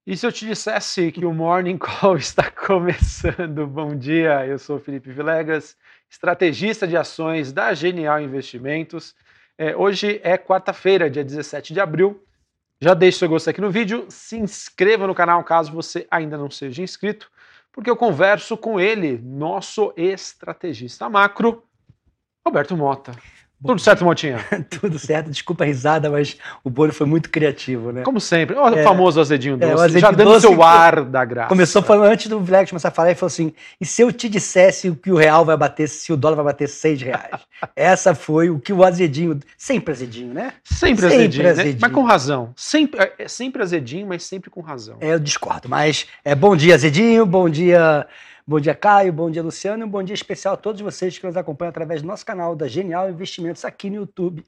E se eu te dissesse que o Morning Call está começando? Bom dia, eu sou o Felipe Vilegas, estrategista de ações da Genial Investimentos. Hoje é quarta-feira, dia 17 de abril. Já deixe seu gostei aqui no vídeo, se inscreva no canal caso você ainda não seja inscrito, porque eu converso com ele, nosso estrategista macro, Roberto Mota. Tudo certo, Motinha? Tudo certo, desculpa a risada, mas o Bolo foi muito criativo, né? Como sempre, o famoso azedinho doce, o azedinho já dando doce seu ar da graça. Começou falando, antes do Vilegas começar a falar, ele falou assim, e se eu te dissesse que o real vai bater, se o dólar vai bater R$6? Essa foi o que o azedinho, sempre azedinho, né? Sempre azedinho, né? Mas com razão. Sempre azedinho, mas sempre com razão. Eu discordo, mas bom dia, azedinho, bom dia Caio, bom dia Luciano, e um bom dia especial a todos vocês que nos acompanham através do nosso canal da Genial Investimentos aqui no YouTube.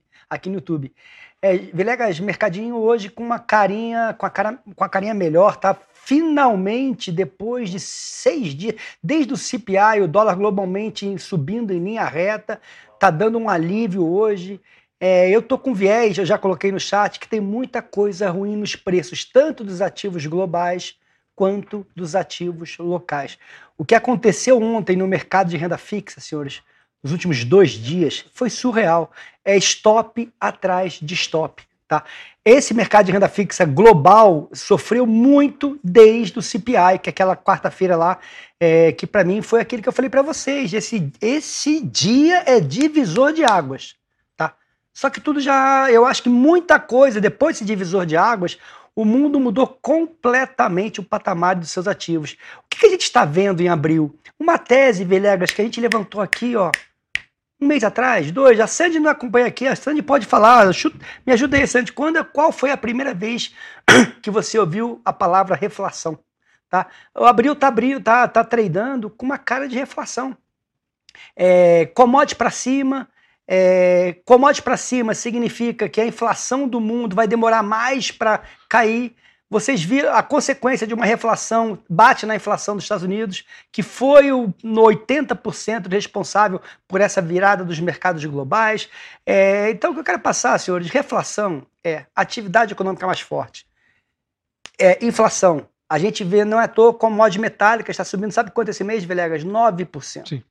Vilegas, mercadinho hoje com uma carinha, com a carinha melhor, tá? Finalmente, depois de 6 dias, desde o CPI, o dólar globalmente subindo em linha reta, tá dando um alívio hoje. Eu tô com viés, eu já coloquei no chat, que tem muita coisa ruim nos preços, tanto dos ativos globais quanto dos ativos locais. O que aconteceu ontem no mercado de renda fixa, senhores, nos últimos 2 dias, foi surreal. É stop atrás de stop, tá? Esse mercado de renda fixa global sofreu muito desde o CPI, que é aquela quarta-feira lá, que para mim foi aquele que eu falei para vocês. Esse dia é divisor de águas, tá? Só que eu acho que muita coisa, depois desse divisor de águas, o mundo mudou completamente o patamar dos seus ativos. O que a gente está vendo em abril? Uma tese, Vilegas, que a gente levantou aqui, ó, 1 mês atrás, 2, a Sandy não acompanha aqui, a Sandy pode falar, me ajuda aí, Sandy, qual foi a primeira vez que você ouviu a palavra reflação? Tá? O abril tá tradando com uma cara de reflação. Commodity para cima, commodity para cima significa que a inflação do mundo vai demorar mais para cair. Vocês viram a consequência de uma reflação, bate na inflação dos Estados Unidos, que foi no 80% responsável por essa virada dos mercados globais. Então, o que eu quero passar, senhores, reflação é atividade econômica mais forte. Inflação. A gente vê, não é à toa, commodity metálica está subindo, sabe quanto esse mês, Vilegas? 9%. Sim.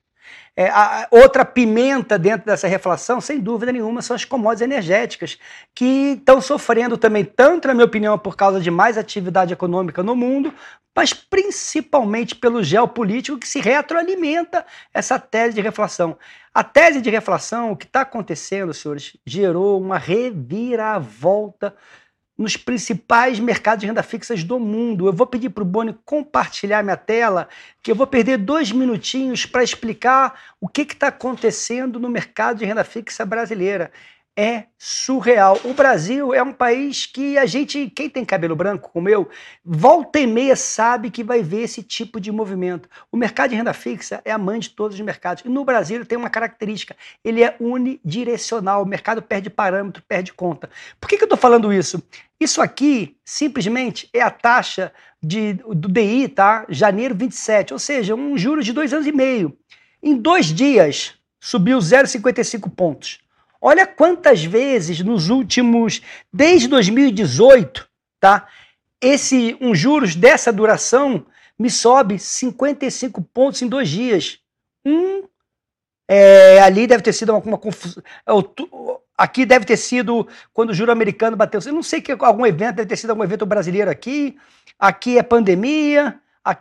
Outra pimenta dentro dessa reflação, sem dúvida nenhuma, são as commodities energéticas, que estão sofrendo também, tanto, na minha opinião, por causa de mais atividade econômica no mundo, mas principalmente pelo geopolítico que se retroalimenta essa tese de reflação. A tese de reflação, o que está acontecendo, senhores, gerou uma reviravolta nos principais mercados de renda fixa do mundo. Eu vou pedir para o Boni compartilhar minha tela, que eu vou perder 2 minutinhos para explicar o que está acontecendo no mercado de renda fixa brasileira. É surreal. O Brasil é um país que quem tem cabelo branco como eu, volta e meia sabe que vai ver esse tipo de movimento. O mercado de renda fixa é a mãe de todos os mercados. E no Brasil ele tem uma característica, ele é unidirecional, o mercado perde parâmetro, perde conta. Por que eu estou falando isso? Isso aqui, simplesmente, é a taxa do DI, tá? Janeiro 27, ou seja, um juros de 2 anos e meio. Em 2 dias, subiu 0,55 pontos. Olha quantas vezes nos últimos, desde 2018, tá? Um juros dessa duração me sobe 55 pontos em 2 dias. Ali deve ter sido alguma confusão. Aqui deve ter sido quando o juro americano bateu. Eu não sei que algum evento, deve ter sido algum evento brasileiro aqui. Aqui é pandemia.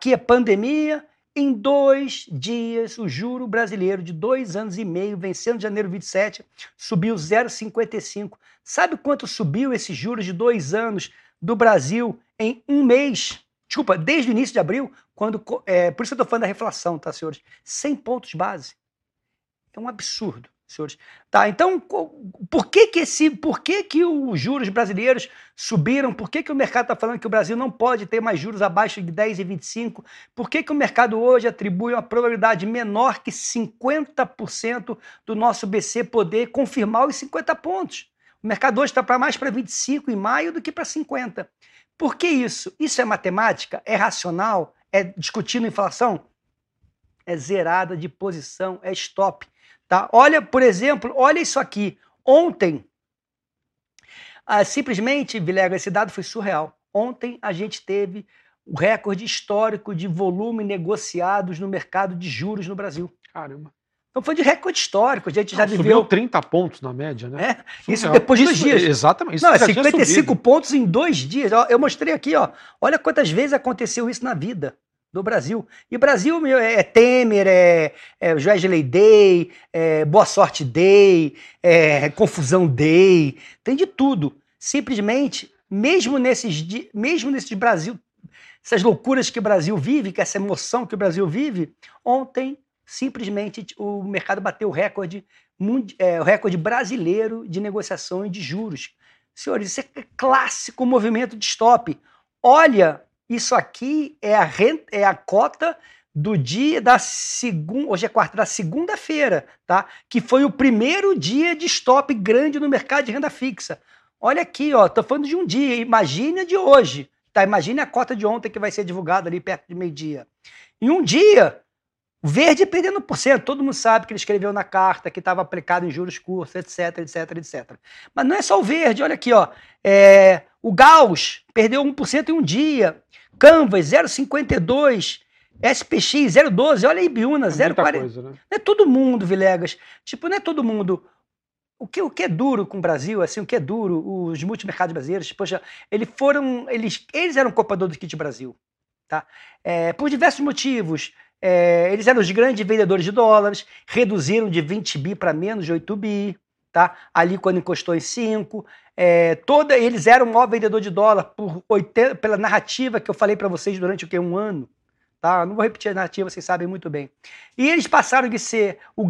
Em 2 dias, o juro brasileiro de 2 anos e meio, vencendo janeiro 27, subiu 0,55. Sabe quanto subiu esses juros de 2 anos do Brasil em 1 mês? Desculpa, desde o início de abril, por isso eu estou falando da reflação, tá, senhores? 100 pontos base. É um absurdo, senhores. Tá, então, por que os juros brasileiros subiram? Por que o mercado está falando que o Brasil não pode ter mais juros abaixo de 10,25? Por que o mercado hoje atribui uma probabilidade menor que 50% do nosso BC poder confirmar os 50 pontos? O mercado hoje está mais para 25 em maio do que para 50. Por que isso? Isso é matemática? É racional? É discutindo inflação? É zerada de posição, é stop. Tá? Olha, por exemplo, olha isso aqui. Ontem, simplesmente, Vilela, esse dado foi surreal. Ontem a gente teve o recorde histórico de volume negociados no mercado de juros no Brasil. Caramba. Então foi de recorde histórico, a gente já Subiu viveu 30 pontos na média, né? isso depois de 2 dias. Exatamente. Isso não, é já tinha 55 subido. pontos em 2 dias. Eu mostrei aqui, ó. Olha quantas vezes aconteceu isso na vida do Brasil. E o Brasil é Temer, é Wesley Day, é Boa Sorte Day, é Confusão Day, tem de tudo. Simplesmente, mesmo nesses Brasil, essas loucuras que o Brasil vive, que essa emoção que o Brasil vive, ontem simplesmente o mercado bateu o recorde brasileiro de negociação de juros. Senhores, isso é clássico movimento de stop. Olha, isso aqui é a cota do dia da segunda, hoje é quarta, da segunda-feira, tá? Que foi o primeiro dia de stop grande no mercado de renda fixa. Olha aqui, ó, tô falando de um dia, imagine a de hoje, tá? Imagine a cota de ontem que vai ser divulgada ali perto de meio-dia. Em um dia, o verde perdendo por cento, todo mundo sabe que ele escreveu na carta que estava aplicado em juros curtos, etc, etc, etc. Mas não é só o verde, olha aqui, ó. O Gauss perdeu 1% em um dia, Canvas 0,52%, SPX 0,12%, olha aí, Biúna 0,40%. Né? Não é todo mundo, Vilegas, não é todo mundo. O que é duro com o Brasil, assim, o que é duro, os multimercados brasileiros, poxa, eles eram compradores do kit Brasil, tá? Por diversos motivos. Eles eram os grandes vendedores de dólares, reduziram de 20 bi para menos de 8 bi, tá? Ali quando encostou em 5. Eles eram o maior vendedor de dólar pela narrativa que eu falei para vocês durante um ano. Tá? Não vou repetir a narrativa, vocês sabem muito bem. E eles passaram de ser a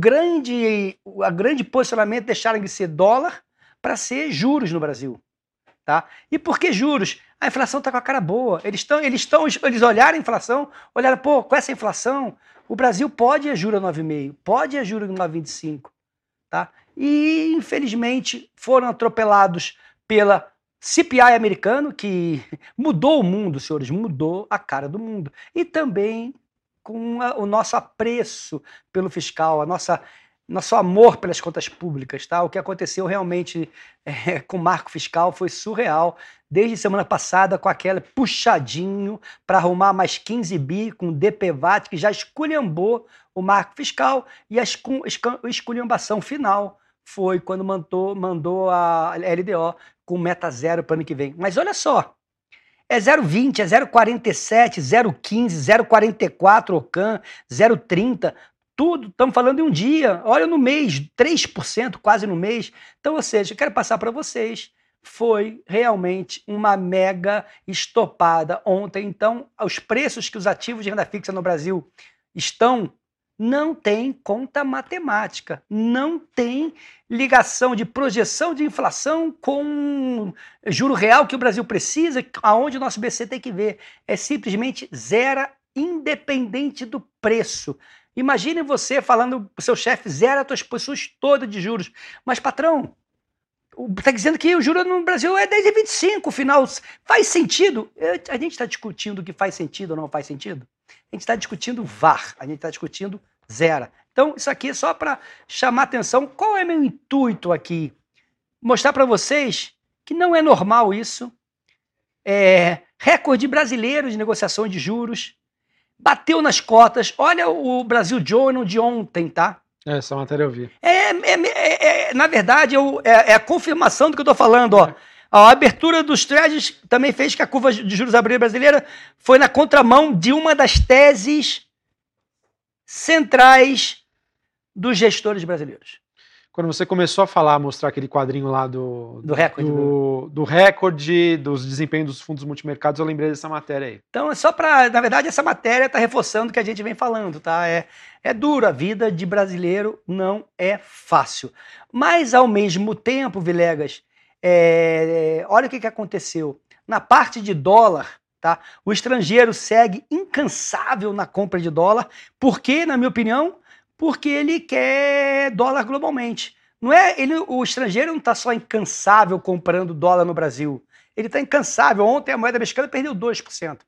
grande posicionamento, deixaram de ser dólar para ser juros no Brasil. Tá? E por que juros? A inflação está com a cara boa. Eles olharam a inflação, olharam, pô, com essa inflação, o Brasil pode ir a juros 9,5, pode ir a juros 9,25. Tá? E, infelizmente, foram atropelados pela CPI americano, que mudou o mundo, senhores, mudou a cara do mundo. E também com o nosso apreço pelo fiscal, nosso amor pelas contas públicas, tá? O que aconteceu realmente com o marco fiscal foi surreal. Desde semana passada, com aquele puxadinho para arrumar mais 15 bi com o DPVAT, que já esculhambou o marco fiscal, e a esculhambação final foi quando mandou a LDO com meta zero para o ano que vem. Mas olha só, é 0,20, é 0,47, 0,15, 0,44 OCAN, 0,30, tudo, estamos falando de um dia, olha no mês, 3% quase no mês. Então, ou seja, eu quero passar para vocês, foi realmente uma mega estopada ontem. Então, os preços que os ativos de renda fixa no Brasil estão, não tem conta matemática, não tem ligação de projeção de inflação com juro real que o Brasil precisa, aonde o nosso BC tem que ver. É simplesmente zero, independente do preço. Imagine você falando, o seu chefe zera as suas posições todas de juros. Mas, patrão, está dizendo que o juro no Brasil é 10,25, final. Faz sentido? A gente está discutindo o que faz sentido ou não faz sentido? A gente está discutindo VaR, a gente está discutindo zero. Então, isso aqui é só para chamar atenção. Qual é meu intuito aqui? Mostrar para vocês que não é normal isso. Recorde brasileiro de negociação de juros. Bateu nas cotas. Olha o Brasil Journal de ontem, tá? Essa matéria eu vi. Na verdade, é a confirmação do que eu estou falando, ó. A abertura dos trades também fez que a curva de juros brasileira foi na contramão de uma das teses centrais dos gestores brasileiros. Quando você começou a falar, mostrar aquele quadrinho lá do recorde, do recorde dos desempenhos dos fundos multimercados, eu lembrei dessa matéria aí. Então, na verdade, essa matéria está reforçando o que a gente vem falando, tá? É duro, a vida de brasileiro não é fácil. Mas, ao mesmo tempo, Vilegas, olha o que aconteceu. Na parte de dólar, tá? O estrangeiro segue incansável na compra de dólar. Por quê, na minha opinião? Porque ele quer dólar globalmente. O estrangeiro não está só incansável comprando dólar no Brasil. Ele está incansável. Ontem a moeda mexicana perdeu 2%.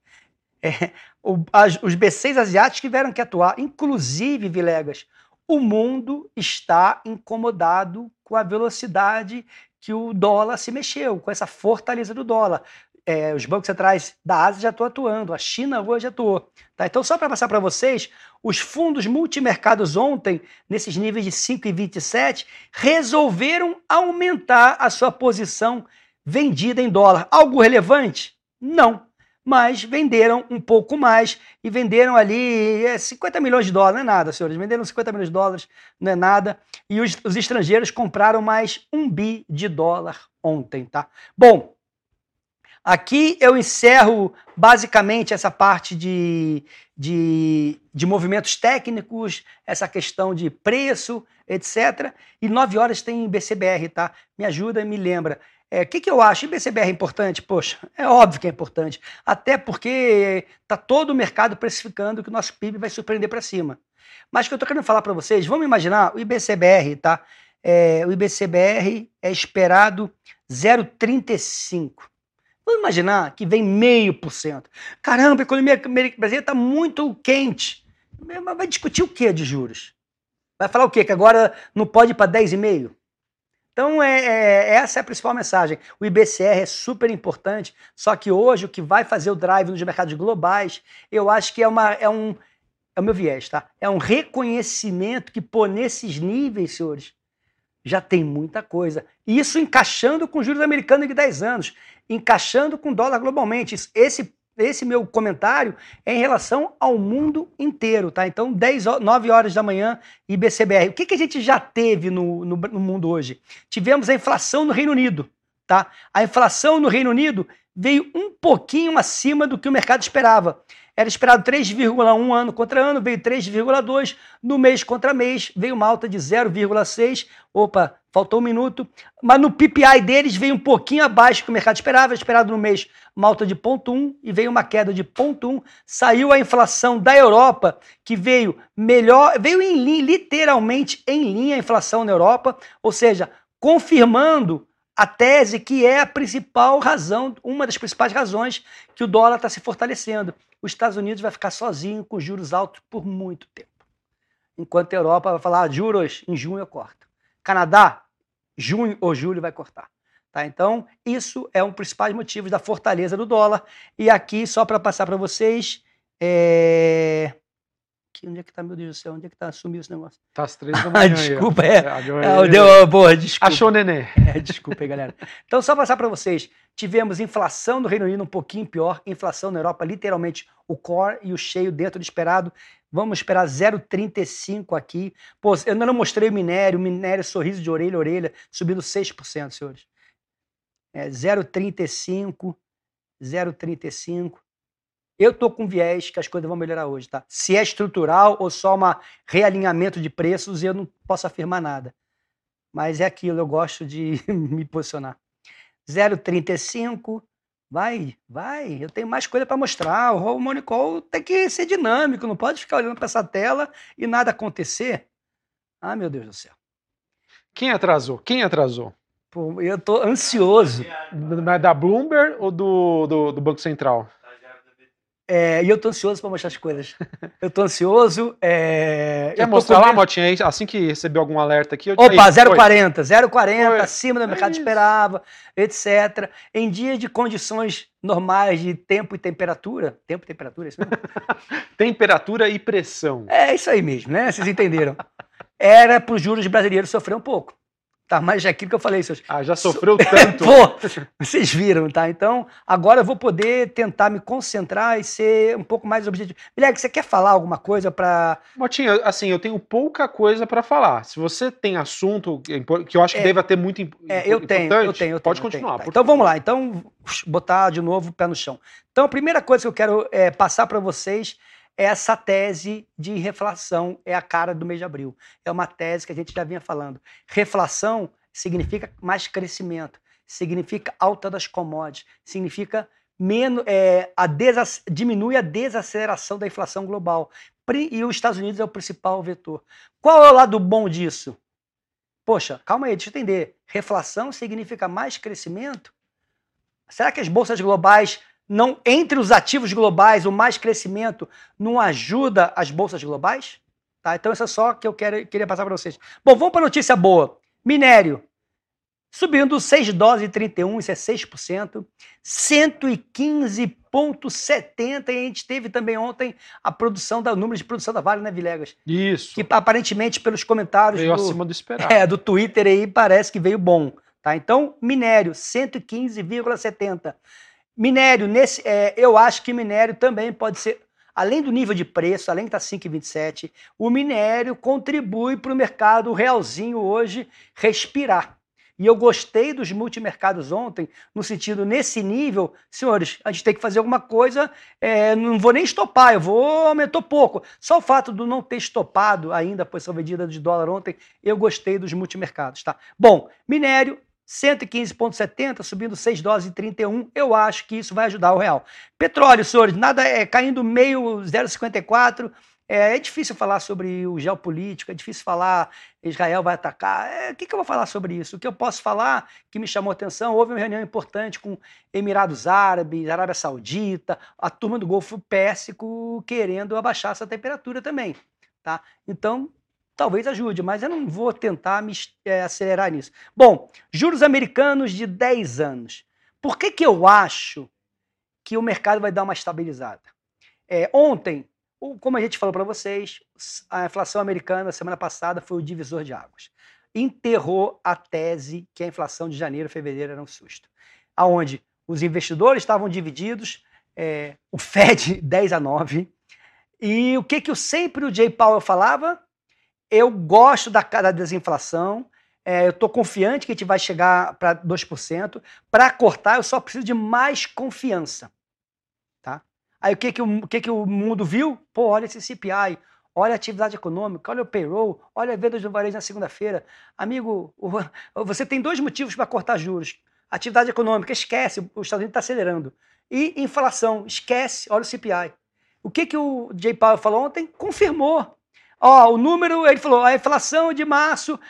Os B6 asiáticos tiveram que atuar. Inclusive, Vilegas, o mundo está incomodado com a velocidade que o dólar se mexeu, com essa fortaleza do dólar. os bancos centrais da Ásia já estão atuando, a China hoje atuou. Tá? Então, só para passar para vocês, os fundos multimercados ontem, nesses níveis de 5,27, resolveram aumentar a sua posição vendida em dólar. Algo relevante? Não. Mas venderam um pouco mais e venderam ali 50 milhões de dólares, não é nada, senhores. Venderam 50 milhões de dólares, não é nada. E os estrangeiros compraram mais 1 bi de dólar ontem, tá? Bom, aqui eu encerro basicamente essa parte de movimentos técnicos, essa questão de preço, etc. E 9 horas tem BCBR, tá? Me ajuda e me lembra. O que eu acho? IBCBR é importante? Poxa, é óbvio que é importante. Até porque está todo o mercado precificando que o nosso PIB vai surpreender para cima. Mas o que eu estou querendo falar para vocês, vamos imaginar o IBCBR, tá? O IBCBR é esperado 0,35. Vamos imaginar que vem 0,5%. Caramba, a economia brasileira está muito quente. Mas vai discutir o que de juros? Vai falar o quê? Que agora não pode ir para 10,5%? Então, essa é a principal mensagem. O IBCR é super importante, só que hoje o que vai fazer o drive nos mercados globais, eu acho que é o meu viés, tá? É um reconhecimento que, pô, nesses níveis, senhores, já tem muita coisa. Isso encaixando com juros americanos de 10 anos, encaixando com dólar globalmente. Esse meu comentário é em relação ao mundo inteiro, tá? Então, 9 horas da manhã, IBCBR. O que a gente já teve no mundo hoje? Tivemos a inflação no Reino Unido, tá? A inflação no Reino Unido veio um pouquinho acima do que o mercado esperava. Era esperado 3,1 ano contra ano, veio 3,2. No mês contra mês, veio uma alta de 0,6. Opa, faltou um minuto. Mas no PPI deles veio um pouquinho abaixo do que o mercado esperava. Esperado no mês uma alta de 0,1 e veio uma queda de 0,1. Saiu a inflação da Europa, que veio melhor, veio em linha, literalmente em linha a inflação na Europa, ou seja, confirmando a tese que é a principal razão, uma das principais razões que o dólar está se fortalecendo. Os Estados Unidos vai ficar sozinho com juros altos por muito tempo. Enquanto a Europa vai falar, juros em junho eu corto. Canadá, junho ou julho vai cortar. Tá? Então, isso é um dos principais motivos da fortaleza do dólar. E aqui, só para passar para vocês, onde é que tá, meu Deus do céu? Onde é que tá? Sumiu esse negócio. Tá às 3 da manhã. Desculpa, desculpa. Achou, nenê. Desculpa aí, galera. Então, só passar para vocês. Tivemos inflação no Reino Unido um pouquinho pior, inflação na Europa, literalmente o core e o cheio dentro do esperado. Vamos esperar 0,35 aqui. Pô, eu ainda não mostrei o minério sorriso de orelha a orelha, subindo 6%, senhores. 0,35, 0,35. Eu tô com viés que as coisas vão melhorar hoje, tá? Se é estrutural ou só um realinhamento de preços, eu não posso afirmar nada. Mas é aquilo, eu gosto de me posicionar. 0,35, vai. Eu tenho mais coisa para mostrar. O Harmonic Call tem que ser dinâmico, não pode ficar olhando para essa tela e nada acontecer. Ah, meu Deus do céu. Quem atrasou? Pô, eu tô ansioso. Mas da Bloomberg ou do Banco Central? E eu tô ansioso para mostrar as coisas. Eu tô ansioso. Quer mostrar lá, Motinha? Assim que receber algum alerta aqui... Opa, 0,40, acima do mercado esperava, etc. Em dias de condições normais de tempo e temperatura... Tempo e temperatura, é isso mesmo? Temperatura e pressão. É isso aí mesmo, né? Vocês entenderam. Era para os juros brasileiros sofrer um pouco. Tá, mas é aquilo que eu falei, seus... já sofreu tanto. Pô, vocês viram, tá? Então, agora eu vou poder tentar me concentrar e ser um pouco mais objetivo. Vileg, você quer falar alguma coisa para... Motinha, assim, eu tenho pouca coisa para falar. Se você tem assunto que eu acho que deva ter muito importante, eu tenho. Pode continuar. Tá. Então, vamos lá. Então, botar de novo o pé no chão. Então, a primeira coisa que eu quero passar para vocês é essa tese de reflação, é a cara do mês de abril. É uma tese que a gente já vinha falando. Reflação significa mais crescimento, significa alta das commodities, significa diminui a desaceleração da inflação global. E os Estados Unidos é o principal vetor. Qual é o lado bom disso? Poxa, calma aí, deixa eu entender. Reflação significa mais crescimento? Será que as bolsas globais... Não, entre os ativos globais, o mais crescimento não ajuda as bolsas globais? Tá? Então, isso é só que eu queria passar para vocês. Bom, vamos para a notícia boa. Minério. subindo 6 dólares e 31, isso é 6%, 115,70, e a gente teve também ontem a produção da número de produção da Vale, né, Vilegas? Isso. Que aparentemente pelos comentários Veio acima do esperado. do Twitter aí parece que veio bom, tá? Então, minério 115,70. Minério eu acho que minério também pode ser, além do nível de preço, além de estar 5,27, o minério contribui para o mercado realzinho hoje respirar. E eu gostei dos multimercados ontem, no sentido, nesse nível, senhores, a gente tem que fazer alguma coisa, não vou nem estopar, aumentou pouco. Só o fato de não ter estopado ainda a posição vendida de dólar ontem, eu gostei dos multimercados, tá? Bom, minério, 115,70, subindo 6 dólares e 31, eu acho que isso vai ajudar o real. Petróleo, senhores, nada caindo meio, 0,54, é difícil falar sobre o geopolítico, é difícil falar Israel vai atacar. O que eu vou falar sobre isso? O que eu posso falar que me chamou a atenção, houve uma reunião importante com Emirados Árabes, Arábia Saudita, a turma do Golfo Pérsico querendo abaixar essa temperatura também. Tá? Então, talvez ajude, mas eu não vou tentar me acelerar nisso. Bom, juros americanos de 10 anos. Por que eu acho que o mercado vai dar uma estabilizada? Ontem, como a gente falou para vocês, a inflação americana semana passada foi o divisor de águas. Enterrou a tese que a inflação de janeiro e fevereiro era um susto. Aonde os investidores estavam divididos, o Fed 10-9, e o que sempre o Jay Powell falava? Eu gosto da desinflação, eu estou confiante que a gente vai chegar para 2%. Para cortar, eu só preciso de mais confiança. Tá? Aí o que o mundo viu? Pô, olha esse CPI, olha a atividade econômica, olha o payroll, olha a vendas do varejo na segunda-feira. Amigo, você tem 2 motivos para cortar juros. Atividade econômica, esquece, os Estados Unidos está acelerando. E inflação, esquece, olha o CPI. O que o Jay Powell falou ontem? Confirmou. O número, ele falou, a inflação de março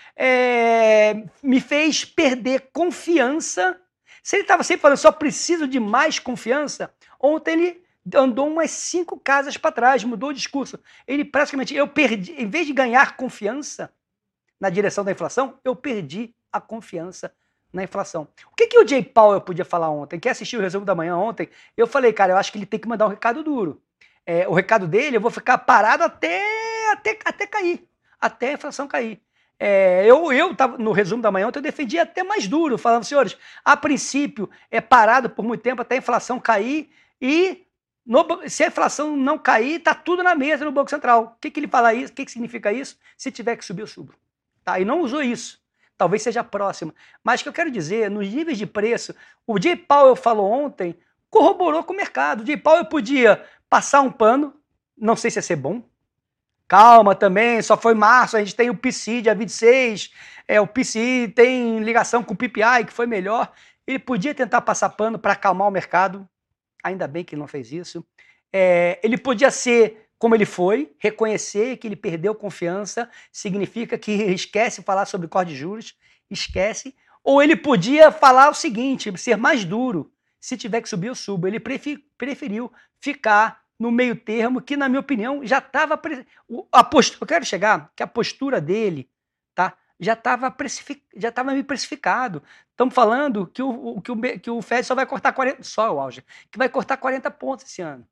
me fez perder confiança. Se ele estava sempre falando, só preciso de mais confiança, ontem ele andou umas 5 casas para trás, mudou o discurso. Ele praticamente, eu perdi, em vez de ganhar confiança na direção da inflação, eu perdi a confiança na inflação. O que o Jay Powell podia falar ontem? Quem assistiu o resumo da manhã ontem, eu falei, cara, eu acho que ele tem que mandar um recado duro. O recado dele, eu vou ficar parado até cair, até a inflação cair. Eu tava no resumo da manhã ontem, eu defendi até mais duro, falando, senhores, a princípio é parado por muito tempo até a inflação cair e se a inflação não cair, está tudo na mesa no Banco Central. O que ele fala isso? O que significa isso? Se tiver que subir, eu subo. Tá? E não usou isso. Talvez seja a próxima. Mas o que eu quero dizer, nos níveis de preço, o Jay Powell falou ontem, corroborou com o mercado. O Jay Powell podia passar um pano, não sei se ia ser bom. Calma também, só foi março, a gente tem o PCI dia 26, o PCI tem ligação com o PPI, que foi melhor. Ele podia tentar passar pano para acalmar o mercado, ainda bem que ele não fez isso. Ele podia ser como ele foi, reconhecer que ele perdeu confiança, significa que esquece falar sobre corte de juros, esquece. Ou ele podia falar o seguinte, ser mais duro, se tiver que subir eu subo. Ele preferiu ficar no meio termo, que na minha opinião já estava... Eu quero chegar que a postura dele, tá, já estava meio precificado. Estamos falando que o Fed só vai cortar 40... Só o auge. Que vai cortar 40 pontos esse ano.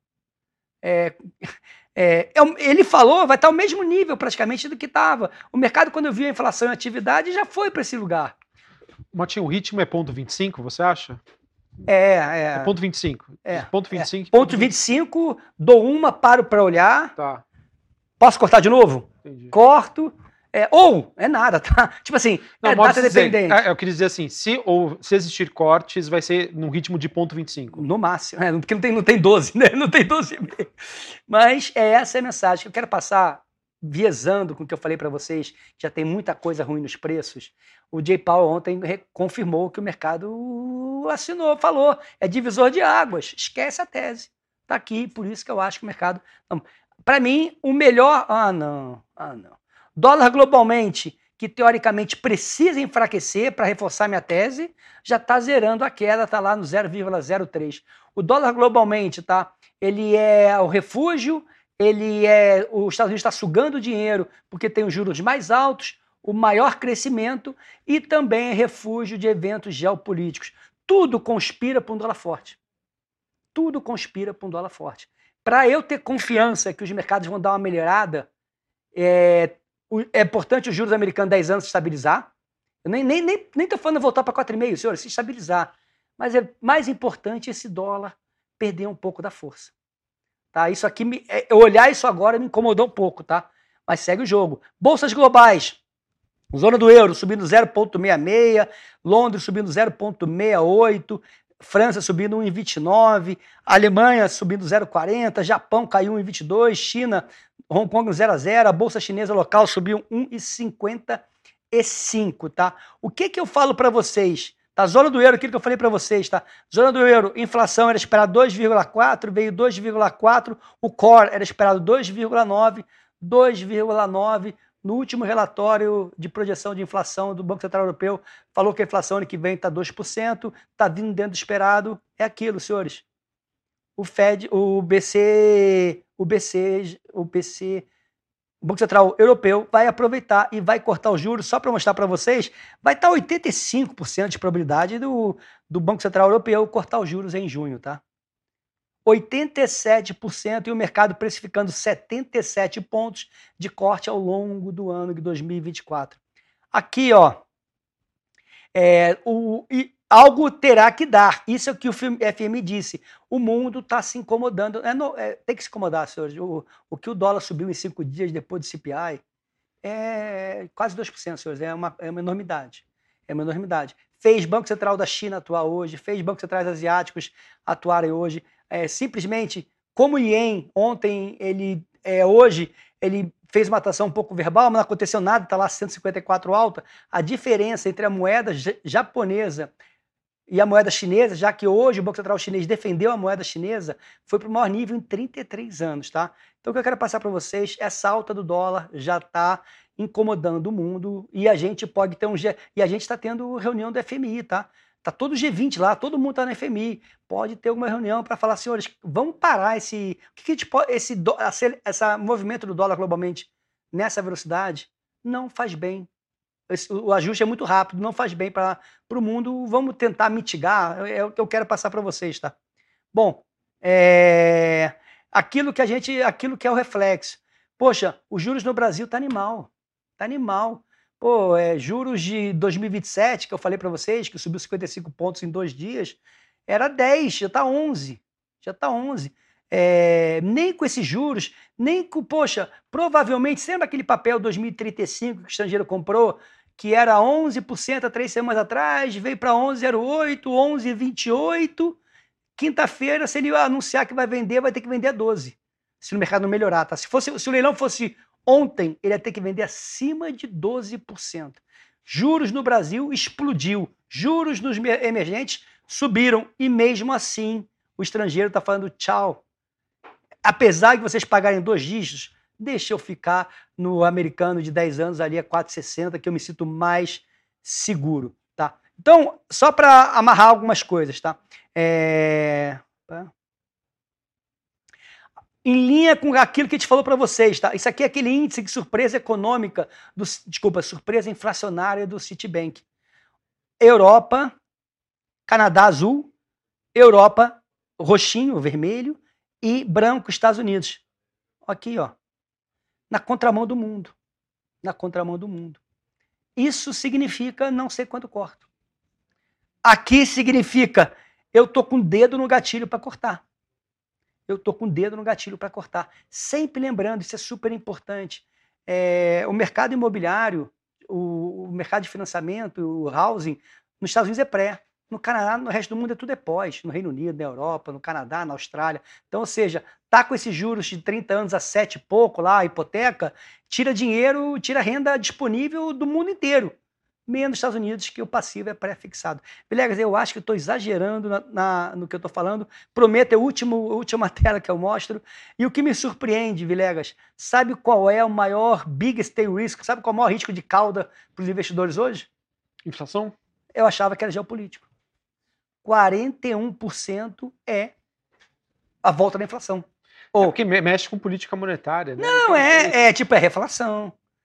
Ele falou, vai estar ao mesmo nível praticamente do que estava. O mercado, quando eu vi a inflação e a atividade, já foi para esse lugar. Matinho, o ritmo é 0,25, você acha? É 0,25. Ponto 25. Ponto 25, dou uma, paro para olhar. Tá. Posso cortar de novo? Entendi. Corto. Ou é nada, tá? Tipo assim, não, data dependente. Eu queria dizer assim, se existir cortes, vai ser no ritmo de 0,25. No máximo, porque não tem 12, né? Não tem 12,5. Mas essa é a mensagem que eu quero passar, viesando com o que eu falei para vocês, que já tem muita coisa ruim nos preços. O Jay Powell ontem confirmou que o mercado assinou, falou, é divisor de águas, esquece a tese. Tá aqui, por isso que eu acho que o mercado... Para mim, o melhor... não. Dólar globalmente, que teoricamente precisa enfraquecer para reforçar minha tese, já está zerando a queda, está lá no 0,03. O dólar globalmente, tá? Ele é o refúgio, os Estados Unidos está sugando dinheiro porque tem os juros mais altos, o maior crescimento e também é refúgio de eventos geopolíticos. Tudo conspira para um dólar forte. Tudo conspira para um dólar forte. Para eu ter confiança que os mercados vão dar uma melhorada, é importante os juros americanos 10 anos se estabilizar. Eu nem estou falando voltar para 4,5, senhores, se estabilizar. Mas é mais importante esse dólar perder um pouco da força. Tá? Isso aqui, eu olhar isso agora me incomodou um pouco, tá? Mas segue o jogo. Bolsas globais. Zona do euro subindo 0,66, Londres subindo 0,68, França subindo 1,29, Alemanha subindo 0,40, Japão caiu 1,22, China, Hong Kong 0 a 0, a bolsa chinesa local subiu 1,55, tá? O que eu falo para vocês? Tá? Zona do euro, aquilo que eu falei para vocês, tá? Zona do euro, inflação era esperado 2,4, veio 2,4, o core era esperado 2,9, 2,9. No último relatório de projeção de inflação do Banco Central Europeu, falou que a inflação ano que vem está 2%, está vindo dentro do esperado. É aquilo, senhores. O Fed, o Banco Central Europeu vai aproveitar e vai cortar os juros. Só para mostrar para vocês, vai estar 85% de probabilidade do Banco Central Europeu cortar os juros em junho, tá? 87% e o mercado precificando 77 pontos de corte ao longo do ano de 2024. Aqui, ó, algo terá que dar. Isso é o que o FMI disse. O mundo está se incomodando. Tem que se incomodar, senhores. O que o dólar subiu em 5 dias depois do CPI é quase 2%, senhores. É uma enormidade. É uma enormidade. Fez Banco Central da China atuar hoje, fez bancos centrais asiáticos atuarem hoje. Simplesmente, como o Ien, ontem, hoje, ele fez uma atuação um pouco verbal, mas não aconteceu nada, está lá 154 alta. A diferença entre a moeda japonesa e a moeda chinesa, já que hoje o Banco Central chinês defendeu a moeda chinesa, foi para o maior nível em 33 anos, tá? Então, o que eu quero passar para vocês, essa alta do dólar já está incomodando o mundo e a gente pode ter e a gente está tendo reunião do FMI, tá? Tá todo o G20 lá, todo mundo tá no FMI. Pode ter alguma reunião para falar, senhores, vamos parar esse movimento do dólar globalmente nessa velocidade? Não faz bem. O ajuste é muito rápido, não faz bem para o mundo. Vamos tentar mitigar. É o que eu quero passar para vocês, tá? Bom, aquilo que é o reflexo. Poxa, os juros no Brasil tá animal. Tá animal. Pô, juros de 2027, que eu falei para vocês, que subiu 55 pontos em 2 dias, era 10, já está 11. Já está 11. Nem com esses juros, nem com, poxa, provavelmente, você lembra aquele papel 2035 que o estrangeiro comprou, que era 11% há 3 semanas atrás, veio para 11,08, 11,28. Quinta-feira, se ele anunciar que vai vender, vai ter que vender a 12, se o mercado não melhorar, tá? Se o leilão fosse ontem, ele ia ter que vender acima de 12%. Juros no Brasil explodiu. Juros nos emergentes subiram. E mesmo assim, o estrangeiro está falando tchau. Apesar de vocês pagarem 2 dígitos, deixa eu ficar no americano de 10 anos ali a 4,60, que eu me sinto mais seguro. Tá? Então, só para amarrar algumas coisas, tá? Em linha com aquilo que a gente falou para vocês, tá? Isso aqui é aquele índice de surpresa econômica, surpresa inflacionária do Citibank. Europa, Canadá azul, Europa roxinho, vermelho e branco, Estados Unidos. Aqui, ó. Na contramão do mundo. Na contramão do mundo. Isso significa não sei quanto corto. Aqui significa eu tô com o dedo no gatilho para cortar. Eu estou com o dedo no gatilho para cortar. Sempre lembrando, isso é super importante. O mercado imobiliário, o mercado de financiamento, o housing, nos Estados Unidos é pré. No Canadá, no resto do mundo, tudo é pós. No Reino Unido, na Europa, no Canadá, na Austrália. Então, ou seja, tá com esses juros de 30 anos a 7 e pouco lá, a hipoteca, tira dinheiro, tira renda disponível do mundo inteiro. Menos nos Estados Unidos, que o passivo é pré-fixado. Vilegas, eu acho que estou exagerando no que eu estou falando. Prometo, é a última tela que eu mostro. E o que me surpreende, Vilegas, sabe qual é o maior biggest tail risk? Sabe qual é o maior risco de cauda para os investidores hoje? Inflação? Eu achava que era geopolítico. 41% é a volta da inflação. Porque mexe com política monetária, né? Não, então, tipo, é reflação.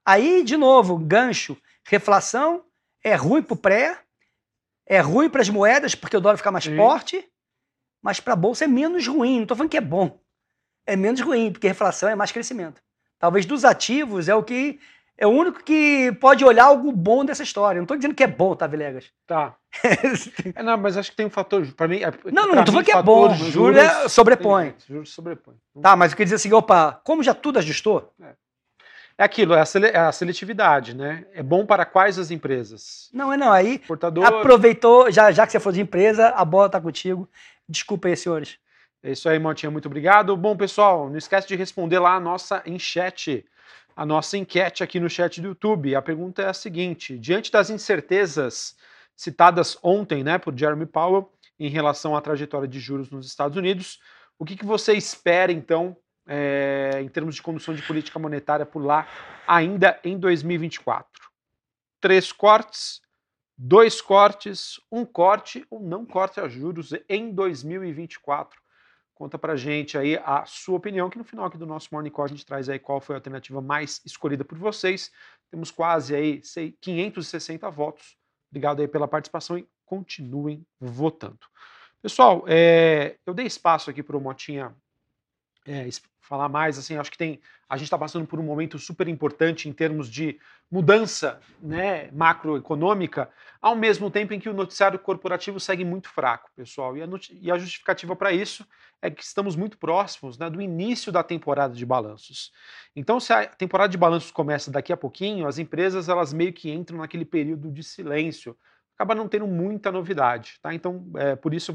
Aí, de novo, gancho, reflação é ruim para o pré, é ruim para as moedas, porque o dólar fica mais forte, mas para a bolsa é menos ruim. Não estou falando que é bom. É menos ruim, porque reflação é mais crescimento. Talvez dos ativos é o único que pode olhar algo bom dessa história. Não estou dizendo que é bom, tá, Vilegas? Tá. Não, mas acho que tem um fator. Para mim, não estou falando que é bom. Juros sobrepõe. Juros sobrepõe. Tá, mas eu queria dizer assim, opa, como já tudo ajustou? É aquilo, é a seletividade, né? É bom para quais as empresas? Não, aí Portador. Aproveitou, já que você falou de empresa, a bola está contigo. Desculpa aí, senhores. É isso aí, Motinha, muito obrigado. Bom, pessoal, não esquece de responder lá a nossa enquete aqui no chat do YouTube. A pergunta é a seguinte: diante das incertezas citadas ontem, né, por Jeremy Powell em relação à trajetória de juros nos Estados Unidos, o que você espera, então, em termos de condução de política monetária por lá, ainda em 2024? 3 cortes, 2 cortes, 1 corte ou não corte a juros em 2024? Conta pra gente aí a sua opinião, que no final aqui do nosso Morning Call a gente traz aí qual foi a alternativa mais escolhida por vocês. Temos quase aí 560 votos. Obrigado aí pela participação e continuem votando. Pessoal, eu dei espaço aqui para o Motinha falar mais, assim, acho que a gente está passando por um momento super importante em termos de mudança, né, macroeconômica, ao mesmo tempo em que o noticiário corporativo segue muito fraco, pessoal, e a justificativa para isso é que estamos muito próximos, né, do início da temporada de balanços. Então, se a temporada de balanços começa daqui a pouquinho, as empresas elas meio que entram naquele período de silêncio, acaba não tendo muita novidade, tá? Então, por isso eu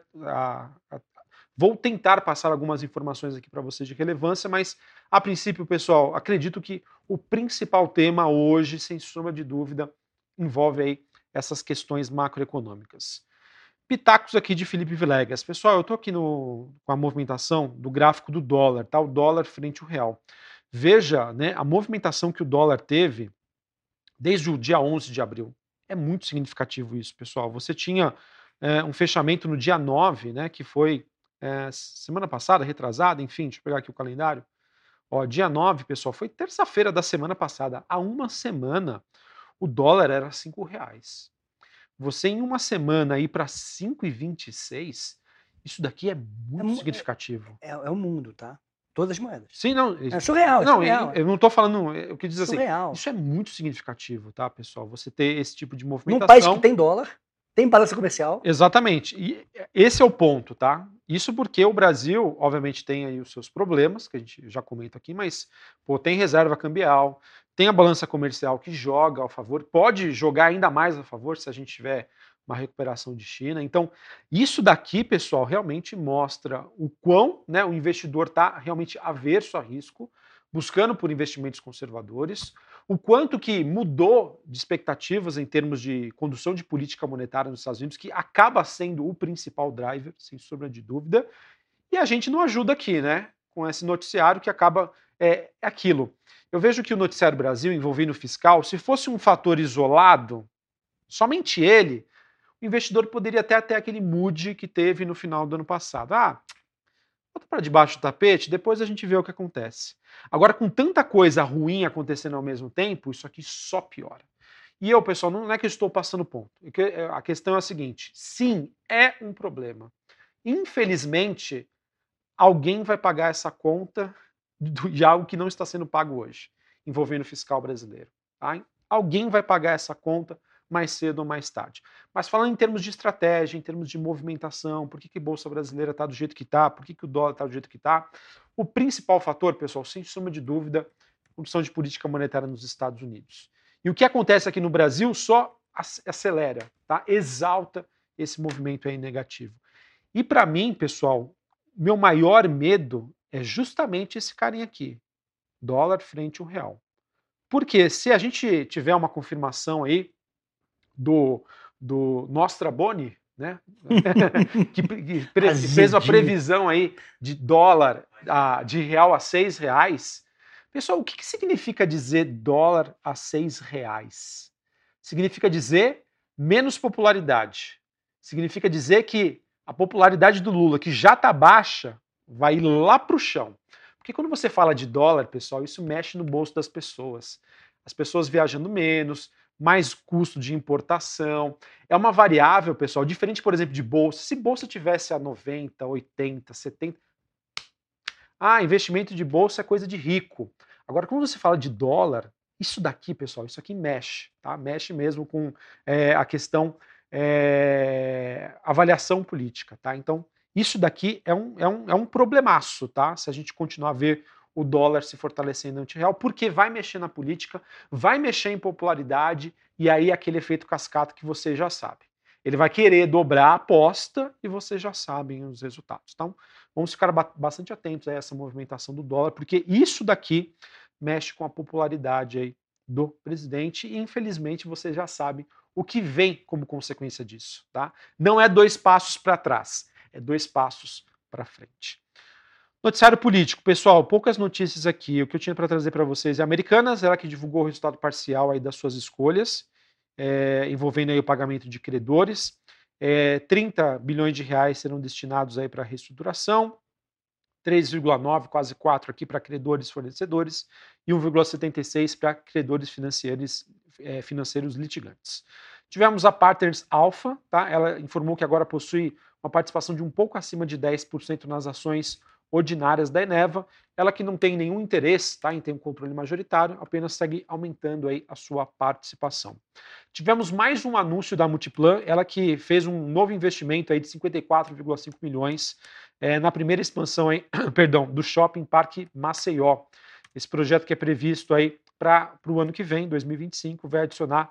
vou tentar passar algumas informações aqui para vocês de relevância, mas a princípio, pessoal, acredito que o principal tema hoje, sem sombra de dúvida, envolve aí essas questões macroeconômicas. Pitacos aqui de Felipe Vilegas. Pessoal, eu estou aqui com a movimentação do gráfico do dólar, tá? O dólar frente ao real. Veja, né, a movimentação que o dólar teve desde o dia 11 de abril. É muito significativo isso, pessoal. Você tinha um fechamento no dia 9, né, que foi semana passada, retrasada, enfim, deixa eu pegar aqui o calendário. Ó, dia 9, pessoal, foi terça-feira da semana passada. Há uma semana, o dólar era R$5. Você em uma semana ir para 5,26, isso daqui é muito significativo. É o mundo, tá? Todas as moedas. Sim, não. É surreal, não, surreal. Eu não estou falando. Eu quis dizer surreal. Assim, isso é muito significativo, tá, pessoal? Você ter esse tipo de movimentação. Num país que tem dólar, tem balança comercial. Exatamente. E esse é o ponto, tá? Isso porque o Brasil, obviamente, tem aí os seus problemas, que a gente já comenta aqui, mas tem reserva cambial, tem a balança comercial que joga a favor, pode jogar ainda mais a favor se a gente tiver uma recuperação de China. Então, isso daqui, pessoal, realmente mostra o quão, né, o investidor está realmente averso a risco, buscando por investimentos conservadores, o quanto que mudou de expectativas em termos de condução de política monetária nos Estados Unidos, que acaba sendo o principal driver, sem sombra de dúvida, e a gente não ajuda aqui, né, com esse noticiário que acaba aquilo. Eu vejo que o noticiário Brasil, envolvendo o fiscal, se fosse um fator isolado, somente ele, o investidor poderia até ter aquele mood que teve no final do ano passado. Bota para debaixo do tapete, depois a gente vê o que acontece. Agora, com tanta coisa ruim acontecendo ao mesmo tempo, isso aqui só piora. E eu, pessoal, não é que eu estou passando ponto. A questão é a seguinte: sim, é um problema. Infelizmente, alguém vai pagar essa conta de algo que não está sendo pago hoje, envolvendo o fiscal brasileiro. Tá? Alguém vai pagar essa conta mais cedo ou mais tarde. Mas falando em termos de estratégia, em termos de movimentação, por que a Bolsa Brasileira está do jeito que está, por que o dólar está do jeito que está, o principal fator, pessoal, sem sombra de dúvida, a condução de política monetária nos Estados Unidos. E o que acontece aqui no Brasil só acelera, tá? Exalta esse movimento aí negativo. E para mim, pessoal, meu maior medo é justamente esse carinha aqui, dólar frente ao real. Porque se a gente tiver uma confirmação aí do Nostraboni, né? que fez uma previsão aí de dólar, de real a R$6. Pessoal, o que significa dizer dólar a R$6? Significa dizer menos popularidade. Significa dizer que a popularidade do Lula, que já está baixa, vai ir lá para o chão. Porque quando você fala de dólar, pessoal, isso mexe no bolso das pessoas. as pessoas viajando menos, mais custo de importação. É uma variável, pessoal, diferente, por exemplo, de bolsa. Se bolsa tivesse a 90, 80, 70, investimento de bolsa é coisa de rico. Agora, quando você fala de dólar, isso daqui, pessoal, isso aqui mexe, tá? Mexe mesmo com a questão avaliação política, tá? Então, isso daqui é um problemaço, tá? Se a gente continuar a ver o dólar se fortalecendo ante real, porque vai mexer na política, vai mexer em popularidade, e aí aquele efeito cascata que você já sabe. Ele vai querer dobrar a aposta e vocês já sabem os resultados. Então, vamos ficar bastante atentos a essa movimentação do dólar, porque isso daqui mexe com a popularidade aí do presidente e, infelizmente, você já sabe o que vem como consequência disso, tá? Não é 2 passos para trás, é 2 passos para frente. Noticiário político, pessoal, poucas notícias aqui. O que eu tinha para trazer para vocês é Americanas, ela que divulgou o resultado parcial aí das suas escolhas, envolvendo aí o pagamento de credores. 30 bilhões de reais serão destinados aí para a reestruturação, 3,9, quase 4 aqui para credores fornecedores e 1,76 para credores financeiros litigantes. Tivemos a Partners Alpha, tá? Ela informou que agora possui uma participação de um pouco acima de 10% nas ações ordinárias da Eneva, ela que não tem nenhum interesse, tá, em ter um controle majoritário, apenas segue aumentando aí a sua participação. Tivemos mais um anúncio da Multiplan, ela que fez um novo investimento aí de 54,5 milhões na primeira expansão aí, perdão, do Shopping Parque Maceió. Esse projeto que é previsto aí para o ano que vem, 2025, vai adicionar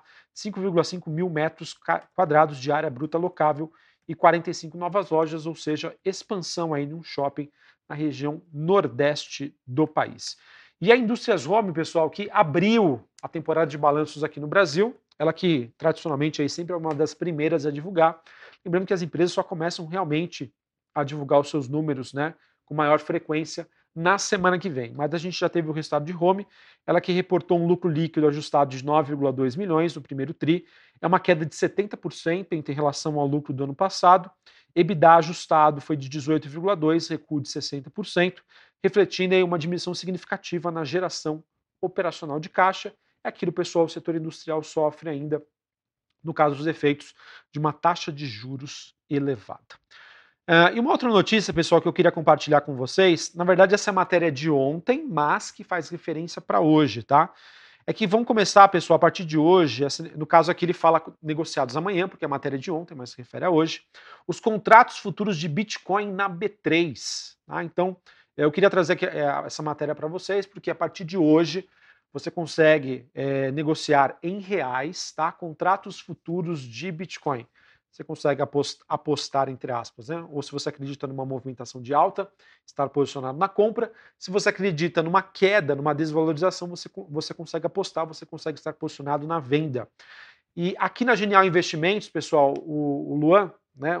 5,5 mil metros quadrados de área bruta locável e 45 novas lojas, ou seja, expansão aí num shopping na região nordeste do país. E a Indústrias Home, pessoal, que abriu a temporada de balanços aqui no Brasil, ela que tradicionalmente aí sempre é uma das primeiras a divulgar, lembrando que as empresas só começam realmente a divulgar os seus números, né, com maior frequência na semana que vem. Mas a gente já teve o resultado de Home, ela que reportou um lucro líquido ajustado de 9,2 milhões no primeiro TRI, é uma queda de 70% em relação ao lucro do ano passado. EBITDA ajustado foi de 18,2, recuo de 60%, refletindo aí uma diminuição significativa na geração operacional de caixa. É aquilo, pessoal, o setor industrial sofre ainda, no caso dos efeitos de uma taxa de juros elevada. E uma outra notícia, pessoal, que eu queria compartilhar com vocês, na verdade essa é a matéria de ontem, mas que faz referência para hoje, tá? É que vão começar, pessoal, a partir de hoje, no caso aqui ele fala negociados amanhã, porque é a matéria de ontem, mas se refere a hoje, os contratos futuros de Bitcoin na B3. Tá? Então, eu queria trazer aqui, essa matéria para vocês, porque a partir de hoje você consegue negociar em reais, tá? Contratos futuros de Bitcoin. Você consegue apostar, entre aspas, né? Ou se você acredita numa movimentação de alta, estar posicionado na compra. Se você acredita numa queda, numa desvalorização, você consegue apostar, você consegue estar posicionado na venda. E aqui na Genial Investimentos, pessoal, o Luan, né,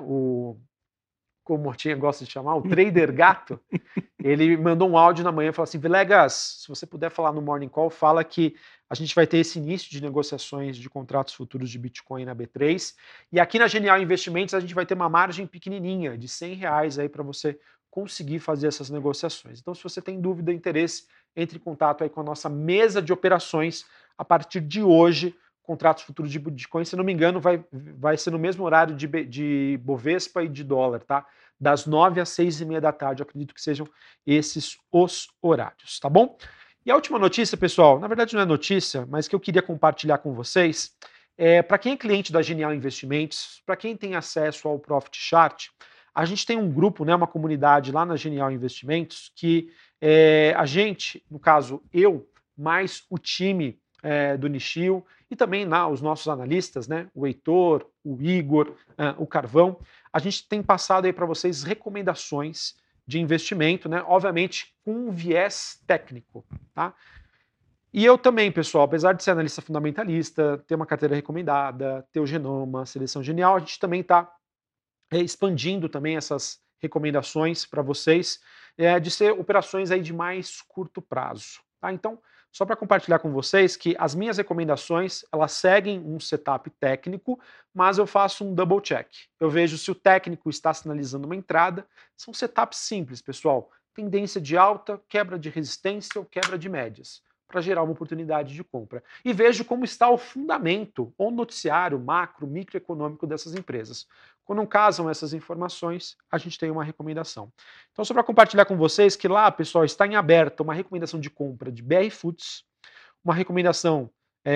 como o Mortinha gosta de chamar, o trader gato, ele mandou um áudio na manhã e falou assim: Vilegas, se você puder falar no Morning Call, fala que a gente vai ter esse início de negociações de contratos futuros de Bitcoin na B3. E aqui na Genial Investimentos a gente vai ter uma margem pequenininha de R$100 aí para você conseguir fazer essas negociações. Então, se você tem dúvida, interesse, entre em contato aí com a nossa mesa de operações a partir de hoje. Contratos futuros de Bitcoin, se não me engano, vai ser no mesmo horário de Bovespa e de dólar, tá? Das 9 às 6h30 da tarde, eu acredito que sejam esses os horários, tá bom? E a última notícia, pessoal, na verdade não é notícia, mas que eu queria compartilhar com vocês, para quem é cliente da Genial Investimentos, para quem tem acesso ao Profit Chart, a gente tem um grupo, né, uma comunidade lá na Genial Investimentos, que a gente, no caso eu, mais o time do Nishio, e também os nossos analistas, né, o Heitor, o Igor, o Carvão, a gente tem passado aí para vocês recomendações de investimento, né, obviamente com um viés técnico, tá? E eu também, pessoal, apesar de ser analista fundamentalista, ter uma carteira recomendada, ter o Genoma, Seleção Genial, a gente também está expandindo também essas recomendações para vocês, de ser operações aí de mais curto prazo, tá? Então, só para compartilhar com vocês que as minhas recomendações, elas seguem um setup técnico, mas eu faço um double check. Eu vejo se o técnico está sinalizando uma entrada. São setups simples, pessoal. Tendência de alta, quebra de resistência ou quebra de médias. para gerar uma oportunidade de compra. E vejo como está o fundamento, ou noticiário, macro, microeconômico dessas empresas. Quando não casam essas informações, a gente tem uma recomendação. Então, só para compartilhar com vocês que lá, pessoal, está em aberto uma recomendação de compra de BR Foods, uma recomendação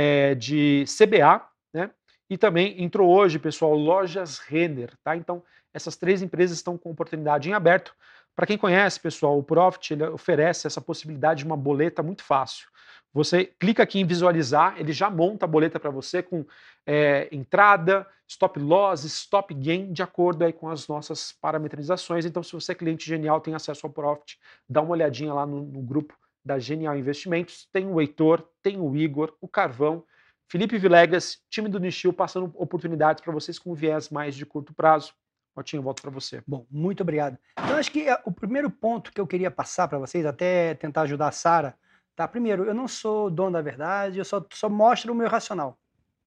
de CBA, né? E também entrou hoje, pessoal, Lojas Renner, tá? Então, essas 3 empresas estão com oportunidade em aberto. Para quem conhece, pessoal, o Profit ele oferece essa possibilidade de uma boleta muito fácil. Você clica aqui em visualizar, ele já monta a boleta para você com entrada, stop loss, stop gain, de acordo aí com as nossas parametrizações. Então, se você é cliente Genial, tem acesso ao Profit, dá uma olhadinha lá no grupo da Genial Investimentos. Tem o Heitor, tem o Igor, o Carvão, Felipe Vilegas, time do Nishio, passando oportunidades para vocês com viés mais de curto prazo. Motinho, volto para você. Bom, muito obrigado. Então, acho que o primeiro ponto que eu queria passar para vocês, até tentar ajudar a Sara, tá? Primeiro, eu não sou dono da verdade, eu só mostro o meu racional.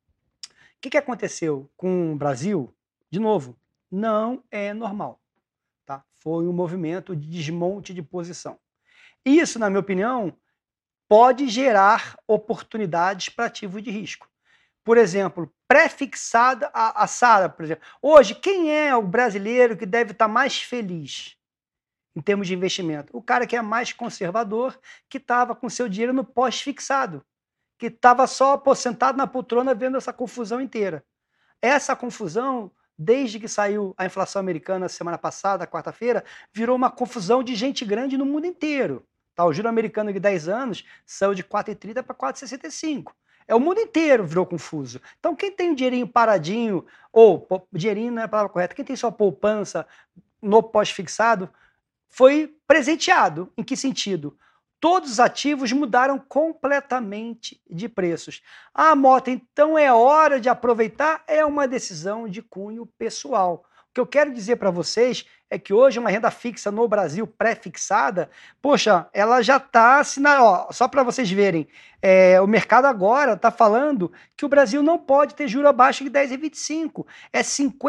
O que aconteceu com o Brasil? De novo, não é normal. Tá? Foi um movimento de desmonte de posição. Isso, na minha opinião, pode gerar oportunidades para ativo de risco. Por exemplo, pré-fixada a Sara, por exemplo. Hoje, quem é o brasileiro que deve estar mais feliz em termos de investimento? O cara que é mais conservador, que estava com seu dinheiro no pós-fixado, que estava só sentado na poltrona vendo essa confusão inteira. Essa confusão, desde que saiu a inflação americana semana passada, quarta-feira, virou uma confusão de gente grande no mundo inteiro. Tá? O juro americano de 10 anos saiu de 4,30 para 4,65. O mundo inteiro virou confuso. Então, quem tem um dinheirinho paradinho, ou dinheirinho não é a palavra correta, quem tem sua poupança no pós-fixado, foi presenteado. Em que sentido? Todos os ativos mudaram completamente de preços. Ah, Mota, então é hora de aproveitar? É uma decisão de cunho pessoal. O que eu quero dizer para vocês é que hoje uma renda fixa no Brasil pré-fixada, poxa, ela já está só para vocês verem, o mercado agora está falando que o Brasil não pode ter juro abaixo de 10,25. É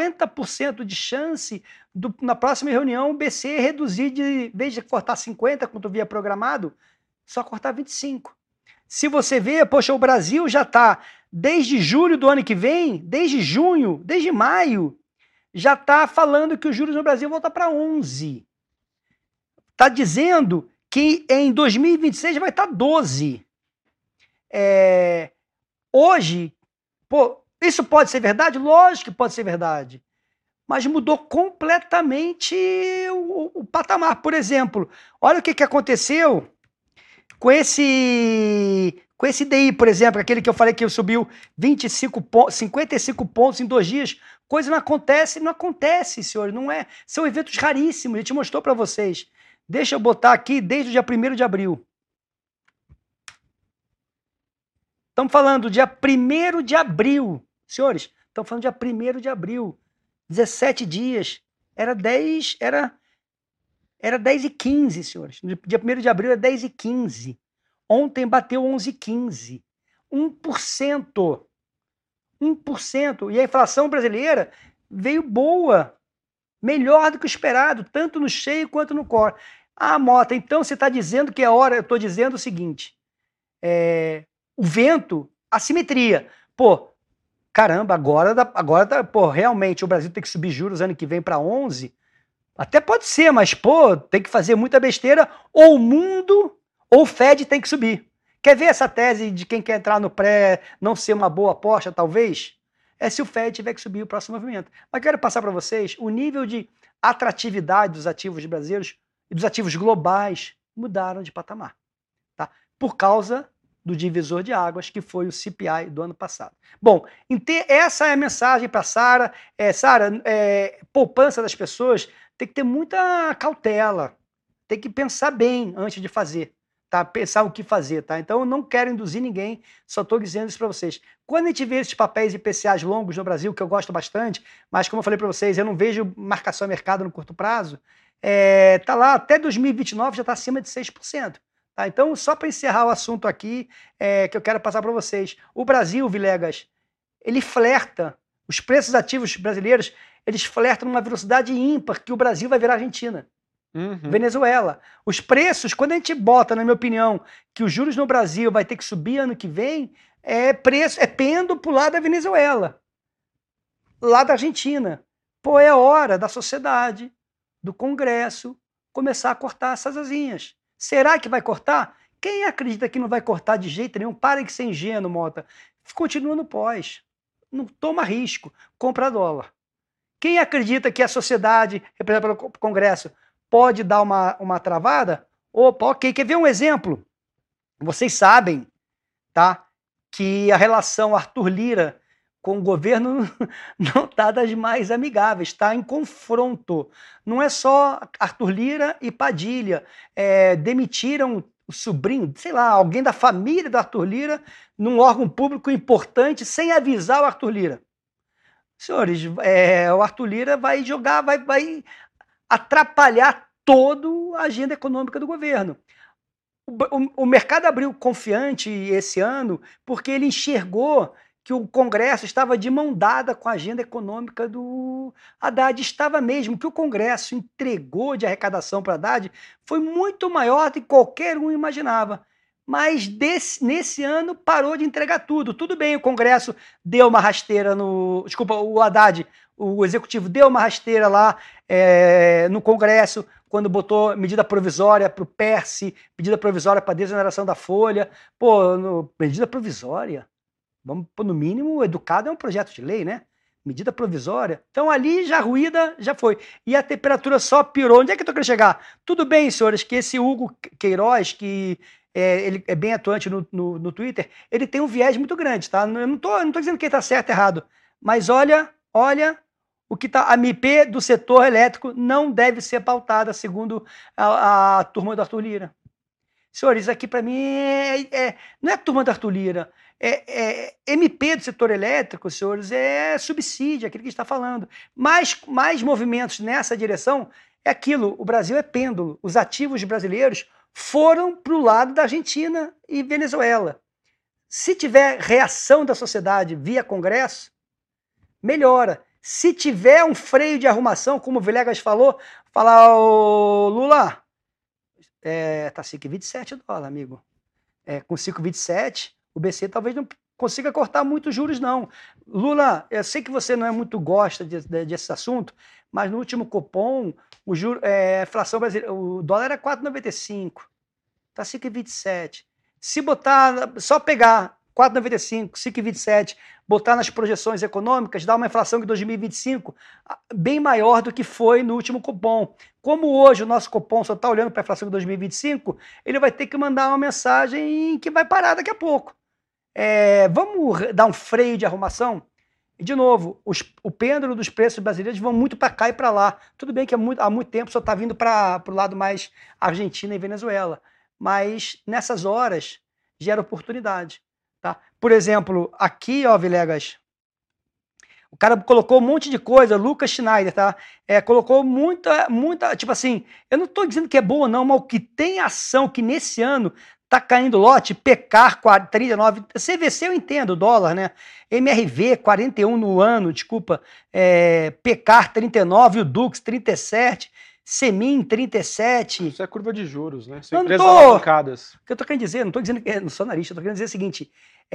50% de chance na próxima reunião o BC reduzir de, em vez de cortar 50, quanto havia programado, só cortar 25. Se você vê, poxa, o Brasil já está, desde julho do ano que vem, desde junho, desde maio, já está falando que os juros no Brasil voltam para 11. Está dizendo que em 2026 vai estar 12. Hoje, isso pode ser verdade? Lógico que pode ser verdade. Mas mudou completamente o patamar. Por exemplo, olha o que aconteceu com esse DI, por exemplo, aquele que eu falei que subiu 55 pontos em 2 dias. Coisa não acontece, senhores, não é. São eventos raríssimos, a gente mostrou para vocês. Deixa eu botar aqui desde o dia 1º de abril. Estamos falando dia 1º de abril. Senhores, estamos falando dia 1º de abril. 17 dias. Era 10h15, senhores. Dia 1º de abril é 10h15. Ontem bateu 11,15. 1%. 1%. E a inflação brasileira veio boa. Melhor do que o esperado, tanto no cheio quanto no core. Ah, Mota, então você está dizendo que é hora. Eu estou dizendo o seguinte. O vento, assimetria. Caramba, agora realmente o Brasil tem que subir juros ano que vem para 11. Até pode ser, mas tem que fazer muita besteira. Ou o mundo ou o Fed tem que subir. Quer ver essa tese de quem quer entrar no pré não ser uma boa aposta, talvez? É se o Fed tiver que subir o próximo movimento. Mas quero passar para vocês o nível de atratividade dos ativos brasileiros e dos ativos globais mudaram de patamar. Tá? Por causa do divisor de águas, que foi o CPI do ano passado. Bom, essa é a mensagem para a Sara. Sara, poupança das pessoas tem que ter muita cautela. Tem que pensar bem antes de fazer. Tá? Pensar o que fazer, tá? Então eu não quero induzir ninguém, só estou dizendo isso para vocês. Quando a gente vê esses papéis IPCAs longos no Brasil, que eu gosto bastante, mas como eu falei para vocês, eu não vejo marcação a mercado no curto prazo, tá lá até 2029 já está acima de 6%. Tá? Então, só para encerrar o assunto aqui, que eu quero passar para vocês. O Brasil, Vilegas, ele flerta, os preços ativos brasileiros, eles flertam numa velocidade ímpar que o Brasil vai virar Argentina. Venezuela. Os preços, quando a gente bota, na minha opinião, que os juros no Brasil vai ter que subir ano que vem, é pêndulo pro lado da Venezuela, lá da Argentina. Pô, é hora da sociedade, do Congresso, começar a cortar essas asinhas. Será que vai cortar? Quem acredita que não vai cortar de jeito nenhum? Para de ser ingênuo, Mota. Continua no pós. Não toma risco. Compra dólar. Quem acredita que a sociedade, representada pelo Congresso, pode dar uma travada? Opa, ok. Quer ver um exemplo? Vocês sabem, tá, que a relação Arthur Lira com o governo não está das mais amigáveis, está em confronto. Não é só Arthur Lira e Padilha. Demitiram o sobrinho, sei lá, alguém da família do Arthur Lira num órgão público importante sem avisar o Arthur Lira. Senhores, o Arthur Lira vai jogar, vai atrapalhar toda a agenda econômica do governo. O mercado abriu confiante esse ano porque ele enxergou que o Congresso estava de mão dada com a agenda econômica do Haddad. Estava mesmo. O que o Congresso entregou de arrecadação para Haddad foi muito maior do que qualquer um imaginava. Mas nesse ano parou de entregar tudo. Tudo bem, o Congresso deu uma rasteira no... Desculpa, o Haddad, o Executivo deu uma rasteira lá no Congresso, quando botou medida provisória para o PERSE, medida provisória para a desoneração da folha. Medida provisória? Vamos, no mínimo, educado é um projeto de lei, né? Medida provisória. Então, ali já ruída, já foi. E a temperatura só piorou. Onde é que eu estou querendo chegar? Tudo bem, senhores, que esse Hugo Queiroz, que ele é bem atuante no Twitter, ele tem um viés muito grande, tá? Eu não tô dizendo que ele está certo ou errado, mas olha o que tá. A MP do setor elétrico não deve ser pautada, segundo a turma do Arthur Lira. Senhores, isso aqui para mim não é a turma do Arthur Lira. MP do setor elétrico, senhores, é subsídio, aquilo que a gente está falando. Mais movimentos nessa direção é aquilo. O Brasil é pêndulo. Os ativos brasileiros foram para o lado da Argentina e Venezuela. Se tiver reação da sociedade via Congresso, melhora. Se tiver um freio de arrumação, como o Villegas falou, falar, ô Lula, tá 5,27 dólar, amigo. Com 5,27, o BC talvez não consiga cortar muitos juros, não. Lula, eu sei que você não é muito gosta desse assunto, mas no último Copom, a inflação brasileira, o dólar era 4,95, tá 5,27. Se botar, só pegar 4,95, 5,27, botar nas projeções econômicas, dá uma inflação de 2025 bem maior do que foi no último Copom. Como hoje o nosso Copom só está olhando para a inflação de 2025, ele vai ter que mandar uma mensagem que vai parar daqui a pouco. Vamos dar um freio de arrumação? E, de novo, o pêndulo dos preços brasileiros vão muito para cá e para lá. Tudo bem que há muito tempo só está vindo para o lado mais Argentina e Venezuela, mas nessas horas gera oportunidade. Tá? Por exemplo, aqui, ó, Villegas, o cara colocou um monte de coisa, Lucas Schneider, tá? Colocou muita, tipo assim, eu não estou dizendo que é boa não, mas o que tem ação que nesse ano tá caindo lote, Pecar 39, CVC eu entendo, dólar, né? MRV 41 no ano, desculpa, Pecar 39, o Dux 37, Semin 37. Isso é curva de juros, né? São não empresas alavancadas. O que eu tô querendo dizer, não tô dizendo que não sou analista, eu tô querendo dizer o seguinte,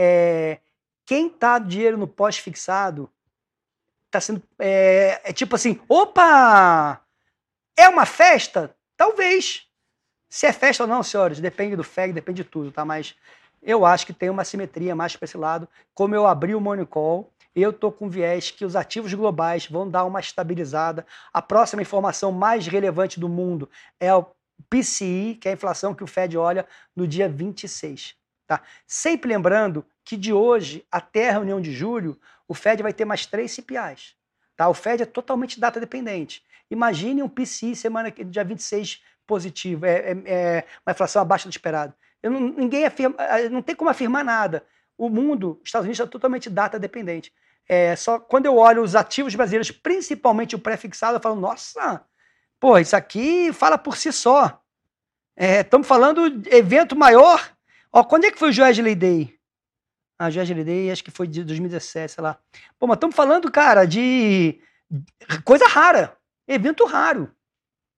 quem tá dinheiro no pós-fixado tá sendo, tipo assim, opa, é uma festa? Talvez. Se é festa ou não, senhores, depende do FEG, depende de tudo, tá? Mas eu acho que tem uma simetria mais para esse lado. Como eu abri o Morning Call, eu tô com viés que os ativos globais vão dar uma estabilizada. A próxima informação mais relevante do mundo é o PCI, que é a inflação que o Fed olha no dia 26. Tá? Sempre lembrando que de hoje até a reunião de julho, o Fed vai ter mais 3 CPIs. Tá? O Fed é totalmente data dependente. Imagine um PCI dia 26 positivo, uma inflação abaixo do esperado. Não tem como afirmar nada. O mundo, Estados Unidos, é totalmente data dependente. Só quando eu olho os ativos brasileiros, principalmente o pré-fixado, eu falo, nossa, pô, isso aqui fala por si só. Estamos falando de evento maior. Ó, quando é que foi o Joesley Day? A Joesley Day, acho que foi de 2017, sei lá. Pô, mas estamos falando, cara, de coisa rara, evento raro.